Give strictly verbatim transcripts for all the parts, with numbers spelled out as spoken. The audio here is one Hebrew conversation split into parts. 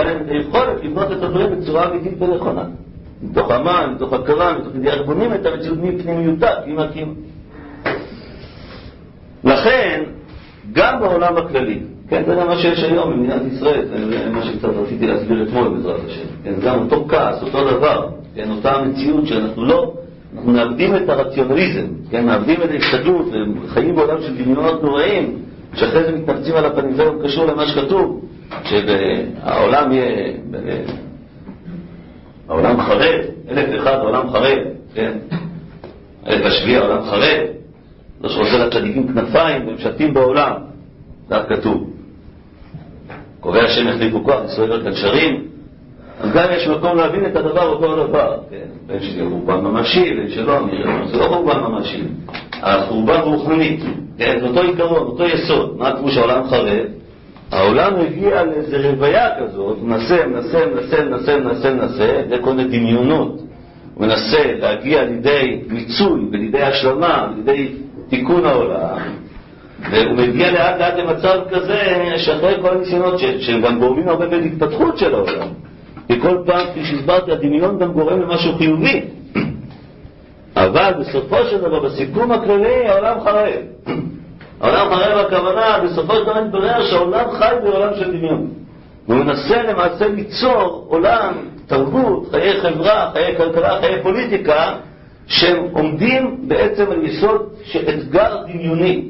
היה להם את היכולת לבנות את הדברים בצורה אמיתית ונכונה. מתוך אמן, מתוך הכרה, מתוך ידיעה, איך בונים את המציאות מפנימיותה, פנימה קימה. לכן, גם בעולם הכללי, כן, זה גם מה שיש היום במדינת ישראל, זה מה שקצת רציתי להסביר אתמול בעזרת השם, כן, גם אותו כעס, אותו דבר, כן, אותה המציאות שאנחנו לא, אנחנו מאבדים את הרציונליזם, כן, מאבדים את ההסתכלות, וחיים בעולם של דמיונות נוראים, שאחרי זה מתנפצים על הפנים, זה גם קשור למה שכתוב, שהעולם יהיה, העולם חרב, אלף אחד העולם חרב, כן, אלף השביעי העולם חרב, לא שרוצה לצדיקים כנפיים ומשתים בעולם, זה כתוב. קובע השם החליפו כוח, ישראל כאן שרים, אז גם יש מקום להבין את הדבר אותו דבר, כן, בין שזה חורבן ממשי, בין שלא, זה לא חורבן ממשי, החורבן רוחני, כן, זה אותו עיקרון, אותו יסוד, מה כמו שהעולם חרב, העולם הגיע לאיזו רוויה כזאת, מנסה, מנסה, מנסה, מנסה, מנסה, מנסה, זה כל מיני דמיונות, הוא מנסה להגיע לידי מיצוי, ולידי השלמה, לידי תיקון העולם, והוא מגיע לאט לאט למצב כזה שאחרי כל הניסיונות שהם גם גורמים הרבה בהתפתחות של העולם, וכל פעם כפי שהסברתי הדמיון גם גורם למשהו חיובי, אבל בסופו של דבר בסיכום הכללי העולם חרב. העולם חרב הכוונה בסופו של דבר מתברר שהעולם חי בעולם של דמיון, והוא מנסה למעשה ליצור עולם, תרבות, חיי חברה, חיי כלכלה, חיי פוליטיקה, שהם עומדים בעצם על יסוד של אתגר דמיוני.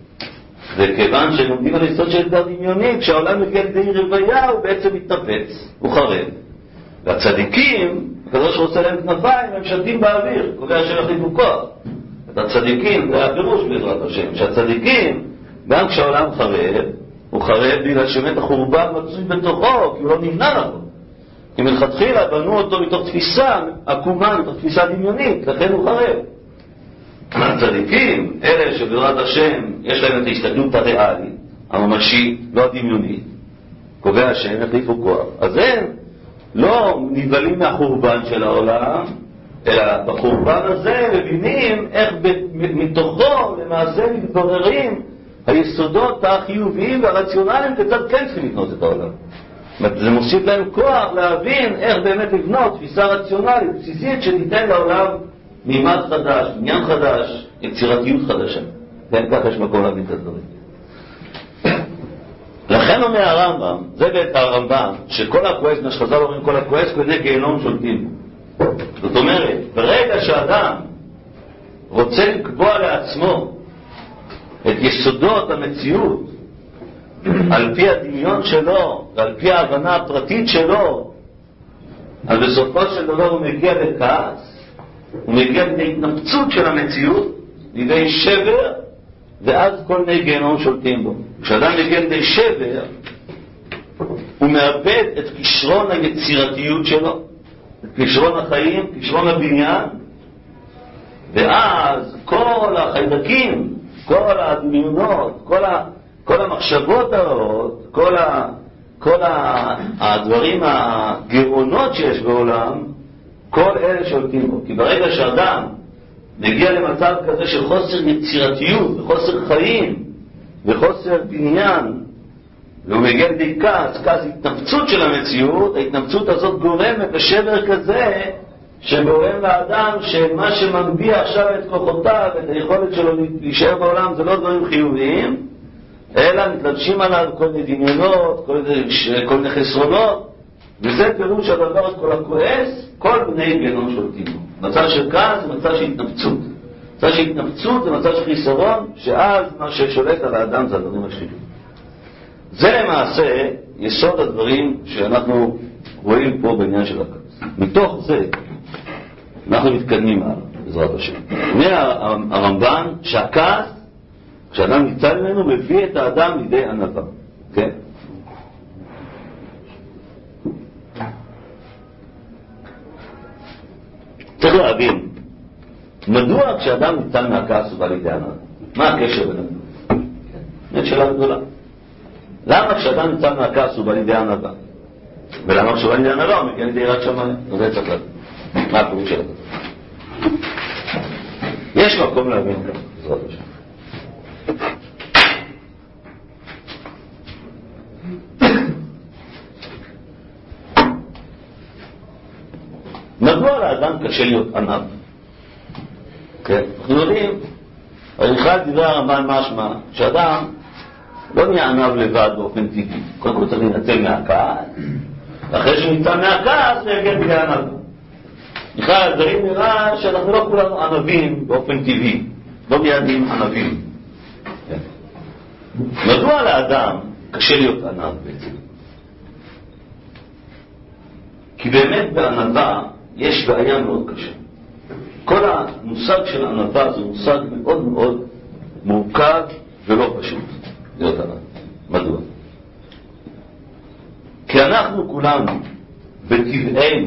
וכיוון שהם עומדים על יסוד של אתגר דמיוני, כשהעולם מגיע לידי רוויה הוא בעצם מתנפץ, הוא חרב. והצדיקים, הקדוש רוצה להם כנפיים, הם שתים באוויר, קובע השם החליפו כוח. את הצדיקים, זה הפירוש בעזרת השם, שהצדיקים, גם כשהעולם חרב, הוא חרב בגלל שבאמת החורבן מצוי בתוכו, כי הוא לא נמנע לו. כי מלכתחילה בנו אותו מתוך תפיסה עקומה, מתוך תפיסה דמיונית, לכן הוא חרב. הצדיקים, אלה שבעזרת השם יש להם את ההסתכלות הריאלית, הממשית, לא הדמיונית, קובע השם החליפו כוח. אז הם לא נבלים מהחורבן של העולם, אלא בחורבן הזה מבינים איך מתוכו למעשה מתבררים היסודות החיוביים והרציונליים כיצד כן צריכים לבנות את העולם. זה מוסיף להם כוח להבין איך באמת לבנות תפיסה רציונלית, בסיסית, שתיתן לעולם מימד חדש, עניין חדש, יצירתיות חדשה. כן, כך יש מקום להבין את הדברים. לכן אומר הרמב"ם, זה בית הרמב"ם, שכל הכועס, מה שחז"ל אומרים, כל הכועס כבני גיהנום שולטים. זאת אומרת, ברגע שאדם רוצה לקבוע לעצמו את יסודות המציאות, על פי הדמיון שלו ועל פי ההבנה הפרטית שלו, אז בסופו של דבר הוא מגיע לכעס, הוא מגיע לידי התנפצות של המציאות, לידי שבר, ואז כל מיני גיהנום שולטים בו. כשאדם מגיע לידי שבר, הוא מאבד את כישרון היצירתיות שלו, את כישרון החיים, כישרון הבניין, ואז כל החיידקים, כל הדמיונות, כל ה... כל המחשבות הרעות, כל, ה, כל ה, הדברים, הגירעונות שיש בעולם, כל אלה שולטים בו. כי ברגע שאדם מגיע למצב כזה של חוסר יצירתיות, וחוסר חיים, וחוסר בניין, והוא מגיע לידי כעס, כעס התנפצות של המציאות, ההתנפצות הזאת גורמת לשבר כזה, שגורם לאדם שמה שמגביה עכשיו את כוחותיו, את היכולת שלו להישאר בעולם, זה לא דברים חיוביים, אלא מתלבשים עליו כל מיני דמיונות, כל מיני, כל מיני חסרונות, וזה פירוש הדבר את כל הכועס, כל בני גיהנום שולטים בו. מצב של כעס זה מצב של התנפצות. מצב של התנפצות זה מצב של חיסרון, שאז מה ששולט על האדם זה הדברים השליליים. זה למעשה יסוד הדברים שאנחנו רואים פה בעניין של הכעס. מתוך זה אנחנו מתקדמים הלאה, בעזרת השם. אומר הרמב"ן שהכעס, כשאדם ניצל ממנו, מביא את האדם לידי ענווה. כן? צריך להבין, מדוע כשאדם ניצל מהכעס הוא בא לידי ענווה? מה הקשר בין הדברים? זאת שאלה גדולה. למה כשאדם ניצל מהכעס הוא בא לידי ענווה? ולמה כשהוא בא לידי ענווה הוא מגיע לידי יראת שמיים? זה צריך להבין. מה הפירוש של זה? יש מקום להבין כאן, בעזרת השם. לאדם קשה להיות ענב. כן? אנחנו יודעים, בכלל דברי הרמב"ן משמע, שאדם לא נהיה ענב לבד באופן טבעי. קודם כל צריך להינצל מהכעס, ואחרי שנמצא מהכעס, הוא יגיע בגלל ענב. בכלל, הדברים נראה שאנחנו לא כולנו ענבים באופן טבעי, לא מיידים ענבים. כן. מדוע לאדם קשה להיות ענב בעצם? כי באמת בענבה יש בעיה מאוד קשה. כל המושג של ענבה זה מושג מאוד מאוד מורכב ולא פשוט להיות ענב. מדוע? כי אנחנו כולנו בטבענו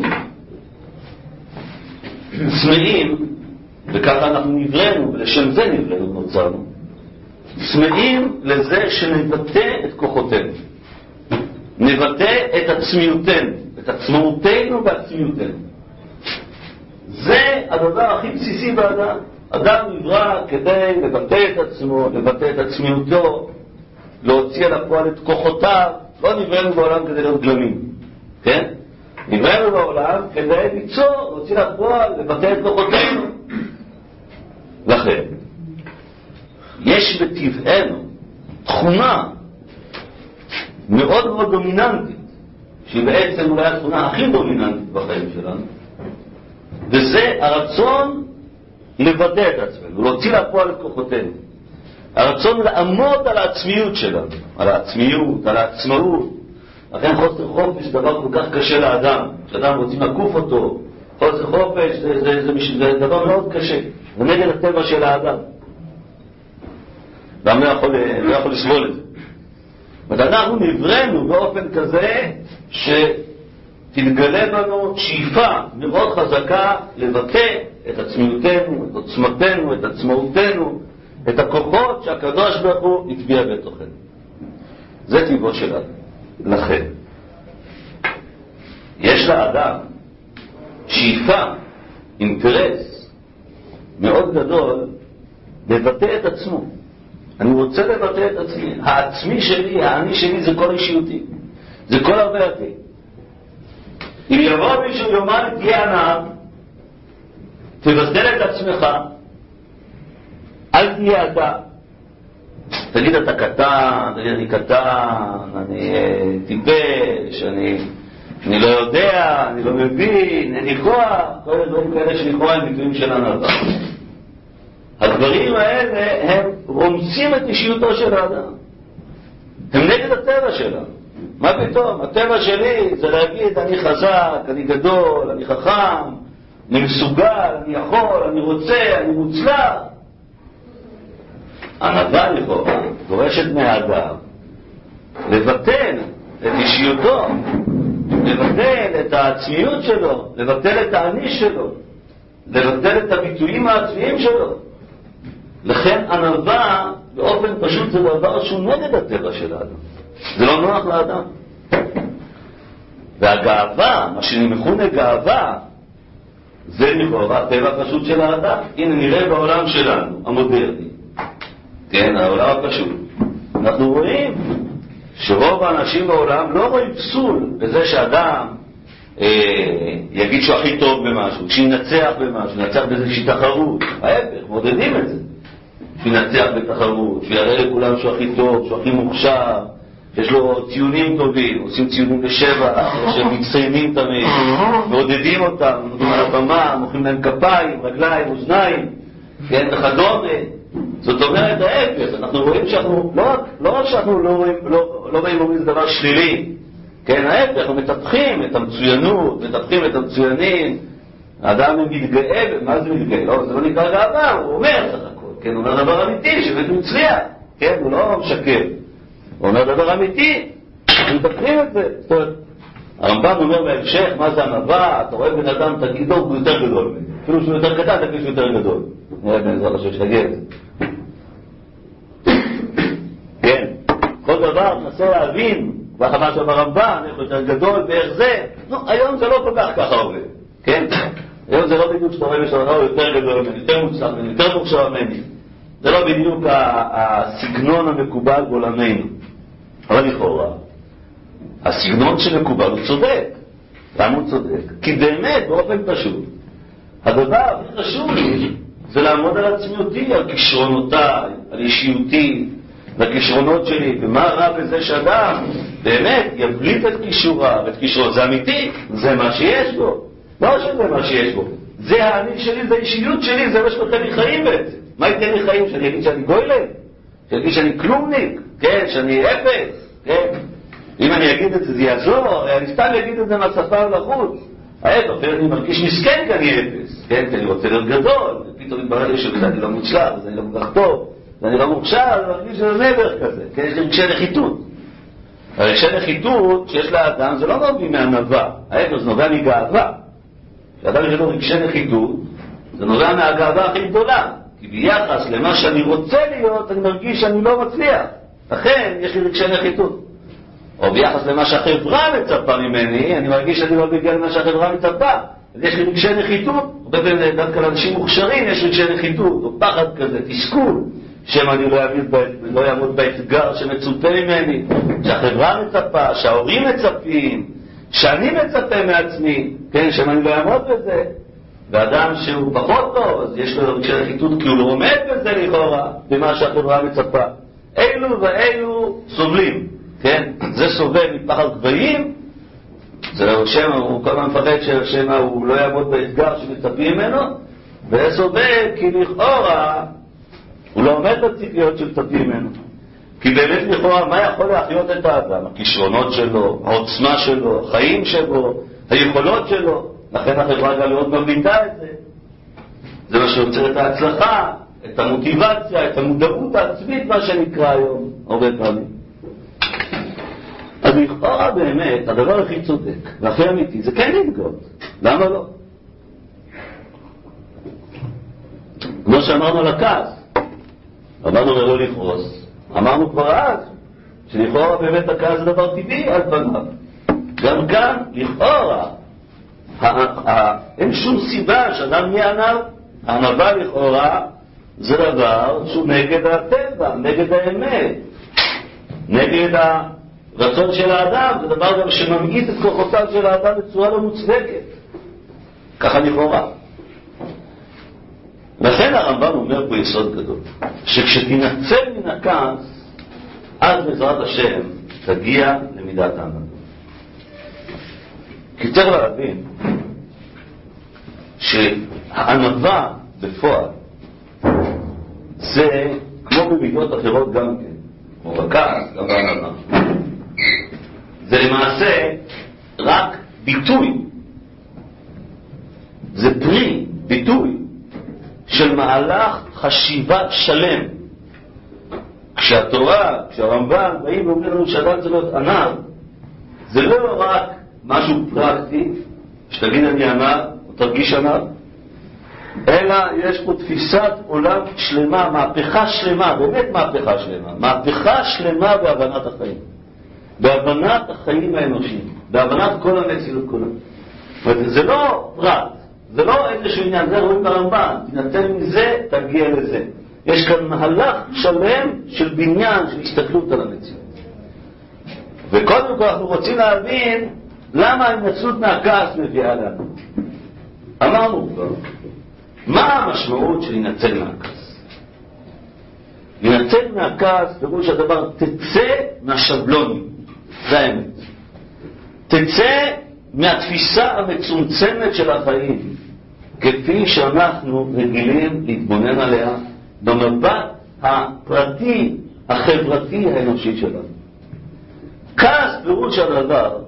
צמאים, וככה אנחנו נבראנו, ולשם זה נבראנו נוצרנו, צמאים לזה שנבטא את כוחותינו, נבטא את עצמיותנו, את עצמאותנו ועצמיותנו. זה הדבר הכי בסיסי באדם. אדם נברא כדי לבטא את עצמו, לבטא את עצמיותו, להוציא על הפועל את כוחותיו. לא נבראנו בעולם כדי להיות גלמים, כן? נבראנו בעולם כדי ליצור, להוציא לפועל, לבטא את כוחותינו. לכן יש בטבענו תכונה מאוד מאוד דומיננטית, שהיא בעצם אולי התכונה הכי דומיננטית בחיים שלנו, וזה הרצון לבטא את עצמנו, להוציא לפועל את כוחותינו, הרצון לעמוד על העצמיות שלנו, על העצמיות, על העצמאות. לכן חוסר חופש זה דבר כל כך קשה לאדם. כשאדם רוצים לקוף אותו, חוסר חופש זה, זה, זה, זה, זה דבר מאוד קשה, זה נגד הטבע של האדם. ואדם לא יכול, לא יכול לסבול את זה. ואנחנו נבראנו באופן כזה שתתגלה בנו שאיפה מאוד חזקה לבטא את עצמיותנו, את עוצמתנו, את עצמאותנו, את הכוחות שהקדוש ברוך הוא הטביע בתוכנו. זה טבעו שלנו. לכן יש לאדם שאיפה, אינטרס מאוד גדול לבטא את עצמו. אני רוצה לבטא את עצמי. העצמי שלי, האני שלי, זה כל אישיותי, זה כל הווייתי. אם יבוא מישהו יאמר תהיה ענב, תבטל את עצמך, אל תהיה אתה. תגיד אתה קטן, תגיד אני קטן, אני טיפש, אני, אני לא יודע, אני לא מבין, אין לי כוח. כל הדברים כאלה שלכאורה הם ביטויים של ענווה. הדברים האלה הם רומסים את אישיותו של האדם, הם נגד הטבע שלנו. מה פתאום? הטבע שלי זה להגיד אני חזק, אני גדול, אני חכם, אני מסוגל, אני יכול, אני רוצה, אני מוצלח. ענווה לכאורה דורשת מהאדם לבטל את אישיותו, לבטל את העצמיות שלו, לבטל את האני שלו, לבטל את הביטויים העצמיים שלו. לכן ענווה באופן פשוט זה דבר שהוא נגד הטבע של האדם, זה לא נוח לאדם. והגאווה, מה שמכונה גאווה, זה לכאורה הטבע פשוט של האדם. הנה נראה בעולם שלנו המודרני, כן, העולם הפשוט, אנחנו רואים שרוב האנשים בעולם לא רואים פסול בזה שאדם אה, יגיד שהוא הכי טוב במשהו, שינצח במשהו, ינצח באיזושהי תחרות. ההפך, מודדים את זה, שינצח בתחרות, שיראה לכולם שהוא הכי טוב, שהוא הכי מוכשר, יש לו ציונים טובים, עושים ציונים בשבע, שהם מציינים תמיד, מעודדים אותם, נותנים על הבמה, מוחאים להם כפיים, רגליים, אוזניים, כן, וכדומה. זאת אומרת ההפך, אנחנו רואים שאנחנו, לא, לא רק שאנחנו לא רואים, לא, לא רואים אומרים זה דבר שלילי, כן, ההפך, אנחנו מטפחים את המצוינות, מטפחים את המצוינים. האדם מתגאה, מה זה מתגאה? לא, זה לא נקרא גאווה, הוא אומר סך הכל, כן, הוא אומר דבר אמיתי, שבאמת הוא הצליח, כן, הוא לא משקר, הוא אומר דבר אמיתי, מטפחים את זה. זאת אומרת, הרמב"ם אומר בהמשך, מה זה ענווה? אתה רואה בן אדם, תגידו, הוא יותר גדול, אפילו שהוא יותר קטן, תגיד שהוא יותר גדול. נראה בעזרת השם שתגיע את זה. כן, כל דבר ננסה להבין, והחמה של הרמב"ם, איך יותר גדול, ואיך זה. נו, היום זה לא כל כך ככה עובד, כן? היום זה לא בדיוק שאתה רואה בשביל הוא יותר גדול ממני, יותר מוצלח ממני, יותר מוכשר ממני. זה לא בדיוק הסגנון המקובל בעולמנו. אבל לכאורה, הסגנון שמקובל הוא צודק. למה הוא צודק? כי באמת, באופן פשוט, הדבר הכי חשוב לי זה לעמוד על עצמיותי, על כישרונותיי, על אישיותי, על הכישרונות שלי. ומה רע בזה שאדם באמת יבליט את כישוריו, את כישרונות? זה אמיתי, זה מה שיש בו. לא שזה מה שיש בו, זה האני שלי, זה האישיות שלי, זה מה שנותן לי חיים בעצם. מה ייתן לי חיים? שאני אגיד שאני גוילם? שאני אגיד שאני כלומניק? כן, שאני אפס? כן? אם אני אגיד את זה, זה יעזור. אני סתם אגיד את זה מהשפה ולחוץ. ההפך, אני מרגיש מסכן כי אני אפס, כן? כי אני רוצה להיות גדול, ופתאום מתברר לי שאני לא מוצלח, אז אני לא כל כך טוב, ואני לא מוכשר, אני מרגיש שזה נבר כזה, כן? יש לי רגשי נחיתות. הרגשי נחיתות שיש לאדם זה לא נובע מהענווה, ההפך, זה נובע מגאווה. כשאדם יש לו רגשי נחיתות, זה נובע מהגאווה הכי גדולה, כי ביחס למה שאני רוצה להיות, אני מרגיש שאני לא מצליח. לכן יש לי רגשי נחיתות. או ביחס למה שהחברה מצפה ממני, אני מרגיש שאני לא מגיע למה שהחברה מצפה. אז יש לי רגשי נחיתות, הרבה פעמים דווקא לאנשים מוכשרים יש רגשי נחיתות, או פחד כזה, תסכול, שמא אני לא, לא יעמוד באתגר שמצופה ממני, שהחברה מצפה, שההורים מצפים, שאני מצפה מעצמי, כן, שמא אני לא יעמוד בזה. ואדם שהוא פחות טוב, אז יש לו רגשי נחיתות כי הוא לא עומד בזה לכאורה, במה שהחברה מצפה. אילו ואילו סובלים. כן? זה סובל מפחד גבהים, זה שמא, הוא כל הזמן מפחד ששמא הוא לא יעמוד באתגר שמצפים ממנו, וזה סובל כי לכאורה הוא לא עומד בציפיות שמצפים ממנו. כי באמת לכאורה מה יכול להחיות את האדם? הכישרונות שלו, העוצמה שלו, החיים שלו, היכולות שלו. לכן החברה גם מאוד מבליטה את זה. זה מה שיוצר את ההצלחה, את המוטיבציה, את המודעות העצמית, מה שנקרא היום הרבה פעמים. אז לכאורה באמת, הדבר הכי צודק והכי אמיתי זה כן להתגאות. למה לא? כמו שאמרנו על הכעס, אמרנו לא לכעוס, אמרנו כבר אז שלכאורה באמת הכעס זה דבר טבעי על פניו. גם כאן לכאורה אין שום סיבה שאדם יהיה ענב. הענבה לכאורה זה דבר שהוא נגד הטבע, נגד האמת, נגד ה... רצון של האדם, זה דבר גם שממעיט את כוחותיו של האדם בצורה לא מוצדקת. ככה לכאורה. לכן הרמב"ם אומר פה יסוד גדול, שכשתנצל מן הכעס, אז בעזרת השם תגיע למידת הענווה. כי צריך להבין שהענווה בפועל זה כמו במידות אחרות גם כן, כמו בכעס, גם בענווה. זה למעשה רק ביטוי, זה פרי, ביטוי של מהלך חשיבה שלם. כשהתורה, כשהרמב"ם באים ואומרים לנו שאדם צריך להיות ענב, זה לא רק משהו פרקטי, שתגיד אני ענב או תרגיש ענב, אלא יש פה תפיסת עולם שלמה, מהפכה שלמה, באמת מהפכה שלמה, מהפכה שלמה בהבנת החיים. בהבנת החיים האנושיים, בהבנת כל המציאות כולה. זה לא פרט, זה לא איזשהו עניין, זה רואים ברמב"ם, תנתן מזה, תגיע לזה. יש כאן מהלך שלם של בניין, של הסתכלות על המציאות. וקודם כל אנחנו רוצים להבין למה ההתנצלות מהכעס מביאה לנו. אמרנו כבר, מה המשמעות של להינצל מהכעס? להינצל מהכעס, פירוש הדבר, תצא מהשבלונים. זה האמת. תצא מהתפיסה המצומצמת של החיים, כפי שאנחנו רגילים להתבונן עליה במבט הפרטי, החברתי, האנושי שלנו. כעס פירוש של הדבר,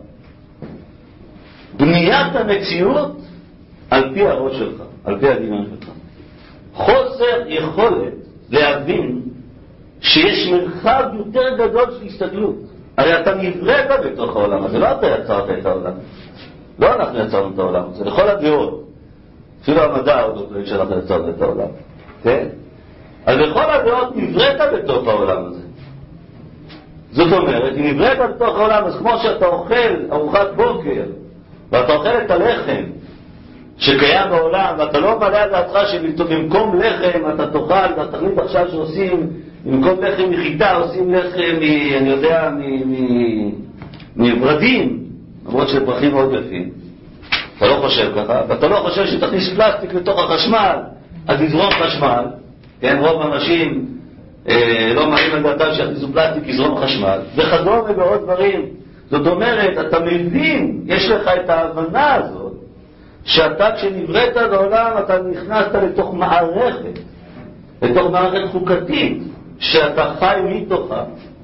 בניית המציאות על פי הראש שלך, על פי הדמיון שלך. חוסר יכולת להבין שיש מרחב יותר גדול של הסתגלות. הרי אתה נבראת בתוך העולם הזה, לא אתה יצרת את העולם. לא אנחנו יצרנו את העולם הזה, לכל הדעות. אפילו המדע עוד לא שאנחנו יצרנו את העולם. כן? אז לכל הדעות נבראת בתוך העולם הזה. זאת אומרת, אם נבראת בתוך העולם, אז כמו שאתה אוכל ארוחת בוקר, ואתה אוכל את הלחם שקיים בעולם, ואתה לא מלא על דעתך שבמקום לחם אתה תאכל, ואתה תחליט עכשיו שעושים, במקום לחם מחיטה עושים לחם, מ, אני יודע, מברדים, למרות שזה פרחים מאוד יפים. אתה לא חושב ככה, ואתה לא חושב שתכניס פלסטיק לתוך החשמל, אז יזרום חשמל, כן, רוב האנשים אה, לא מעלים על דעתם שיכניסו פלסטיק, יזרום חשמל, וכדומה ועוד דברים. זאת אומרת, אתה מבין, יש לך את ההבנה הזאת, שאתה כשנבראת לעולם, אתה נכנסת לתוך מערכת, לתוך מערכת חוקתית, שאתה חי מתוכה.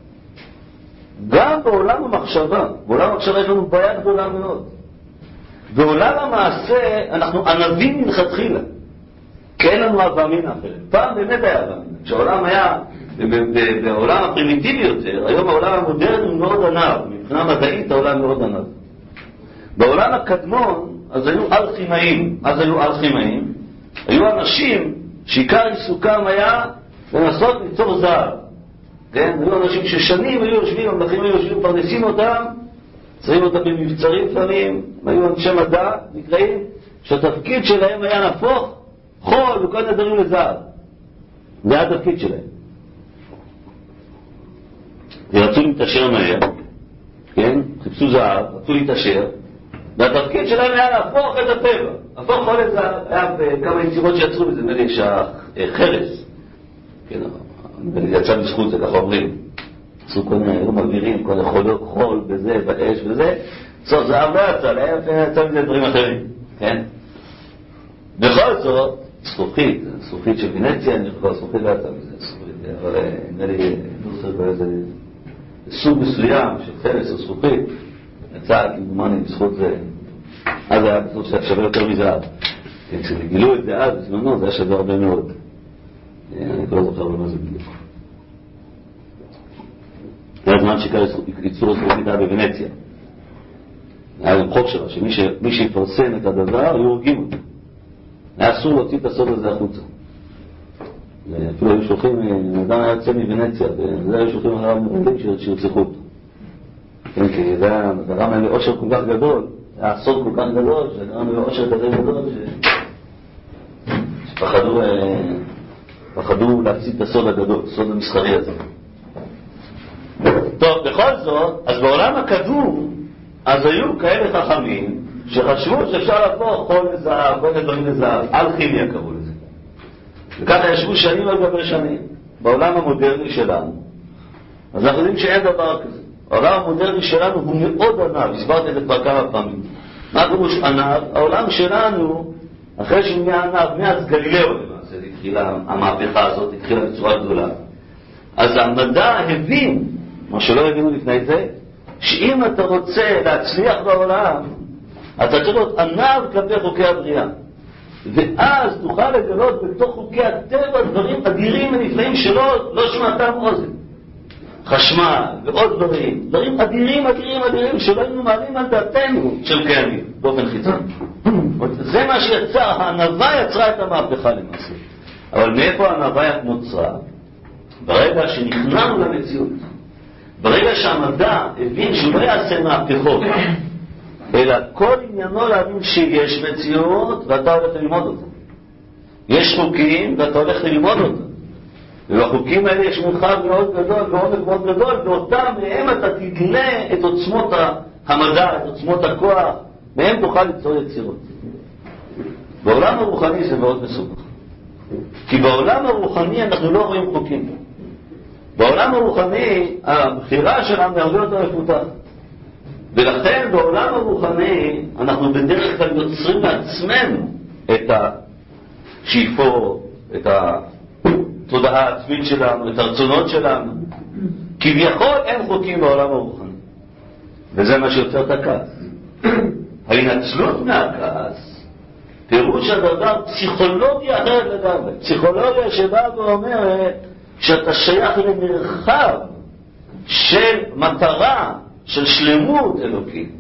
גם בעולם המחשבה, בעולם המחשבה יש לנו בעיה גדולה מאוד. בעולם המעשה אנחנו ענבים מלכתחילה, כי אין לנו אבא אמינא אחרת. פעם באמת היה אבא אמינא. כשהעולם היה, בעולם הפרימיטיבי יותר, היום העולם המודרני הוא מאוד ענב. מבחינה מדעית העולם מאוד ענב. בעולם הקדמון, אז היו אלכימאים. אז היו אלכימאים. היו אנשים שעיקר עיסוקם היה לנסות ליצור זהב. כן? היו אנשים ששנים היו יושבים, המלכים היו יושבים, פרנסים אותם, שמים אותם במבצרים לפעמים, היו אנשי מדע, נקראים, שהתפקיד שלהם היה להפוך חול וכל נדרים לזהב. זה היה התפקיד שלהם. ורצו להתעשר מהר, כן? חיפשו זהב, רצו להתעשר, והתפקיד שלהם היה להפוך את הטבע. להפוך חול לזהב. היה כמה יצירות שיצרו בזה, נראה לי שהחרס, כן, יצא בזכות זה, ככה אומרים. עשו כל מיני, היו מבהירים, כל מיני חול בזה, באש וזה. בסוף זהב לא יצא, יצא מזה דברים אחרים, כן? בכל זאת, זכוכית, זכוכית של ונציה, אני חושב, זכוכית לא יצא מזה, זכוכית, אבל נראה לי, נוסר באיזה סוג מסוים של חרס או זכוכית, יצא, כמובן, בזכות זה, אז היה בזכות שווה יותר מזהב. כשגילו את זה אז, בזמנו, זה היה שווה הרבה מאוד. אני לא זוכר במה זה בדיוק. זה הזמן שייצור זכוכית היה בוונציה. היה גם חוק שלה, שמי שיפרסם את הדבר, היו הורגים אותו. היה אסור להוציא את הסוד הזה החוצה. אפילו היו שולחים, אדם היה יוצא מוונציה, וזה היו שולחים אחריו מרדים שירצחו אותו. כן, כי זה היה גרם להם לאושר כל כך גדול, היה סוד כל כך גדול, שגרם להם לאושר כזה גדול, שפחדו פחדו להפסיד את הסוד הגדול, הסוד המסחרי הזה. טוב, בכל זאת, אז בעולם הקדום, אז היו כאלה חכמים שחשבו שאפשר להפוך חול לזהב, כל דברים לזהב, אלכימיה קראו לזה. וככה ישבו שנים על גבי שנים. בעולם המודרני שלנו, אז אנחנו יודעים שאין דבר כזה. העולם המודרני שלנו הוא מאוד ענב, הסברתי את זה כבר כמה פעמים. מה פירוש ענב? העולם שלנו, אחרי שהוא נהיה ענב, מאז גלילאו למעשה, התחילה המהפכה הזאת, התחילה בצורה גדולה. אז המדע הבין, מה שלא הבינו לפני זה, שאם אתה רוצה להצליח בעולם, אתה צריך להיות ענב כלפי חוקי הבריאה. ואז תוכל לגלות בתוך חוקי הטבע דברים אדירים ונפלאים שלא לא שמעתם אוזן. חשמל ועוד דברים, דברים אדירים, אדירים, אדירים, שלא היינו מעלים על דעתנו של קיימים, באופן חיצוני. זה מה שיצר, הענבה יצרה את המהפכה למעשה. אבל מאיפה הענבה נוצרה? ברגע שנכנענו למציאות. ברגע שהמדע הבין שהוא לא יעשה מהפכות, אלא כל עניינו להבין שיש מציאות ואתה הולך ללמוד אותה. יש חוקים ואתה הולך ללמוד אותה. ובחוקים האלה יש מרחב מאוד גדול ועומק מאוד גדול, ואותם מהם אתה תגלה את עוצמות המדע, את עוצמות הכוח, מהם תוכל ליצור יצירות. בעולם הרוחני זה מאוד מסובך. כי בעולם הרוחני אנחנו לא רואים חוקים. בעולם הרוחני הבחירה שלנו הרבה יותר מפותחת. ולכן בעולם הרוחני אנחנו בדרך כלל יוצרים לעצמנו את השאיפות, את התודעה העצמית שלנו, את הרצונות שלנו. כביכול אין חוקים בעולם הרוחני. וזה מה שיוצר את הכעס. ההנצלות מהכעס, פירוש הדבר פסיכולוגיה אחרת לגמרי. פסיכולוגיה שבאה ואומרת שאתה שייך למרחב של מטרה, של שלמות אלוקית.